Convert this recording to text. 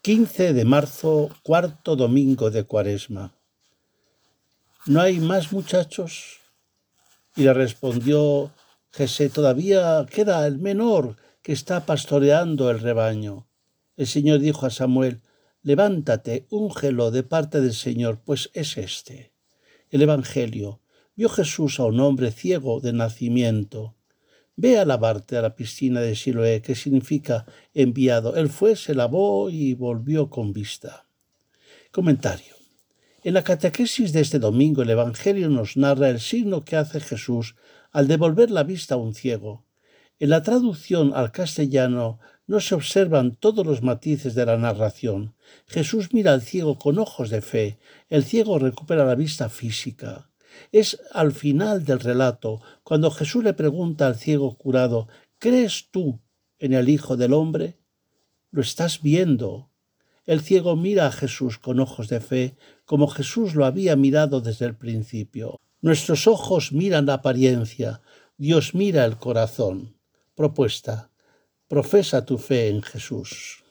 15 de marzo, cuarto domingo de Cuaresma. ¿No hay más muchachos? Y le respondió Jesé, todavía queda el menor que está pastoreando el rebaño. El Señor dijo a Samuel, levántate, úngelo de parte del Señor, pues es este. El Evangelio. Vio Jesús a un hombre ciego de nacimiento. Ve a lavarte a la piscina de Siloé, que significa enviado. Él fue, se lavó y volvió con vista. Comentario. En la catequesis de este domingo el Evangelio nos narra el signo que hace Jesús al devolver la vista a un ciego. En la traducción al castellano no se observan todos los matices de la narración. Jesús mira al ciego con ojos de fe. El ciego recupera la vista física. Es al final del relato, cuando Jesús le pregunta al ciego curado, ¿crees tú en el Hijo del Hombre? ¿Lo estás viendo? El ciego mira a Jesús con ojos de fe, como Jesús lo había mirado desde el principio. Nuestros ojos miran la apariencia, Dios mira el corazón. Propuesta. Profesa tu fe en Jesús.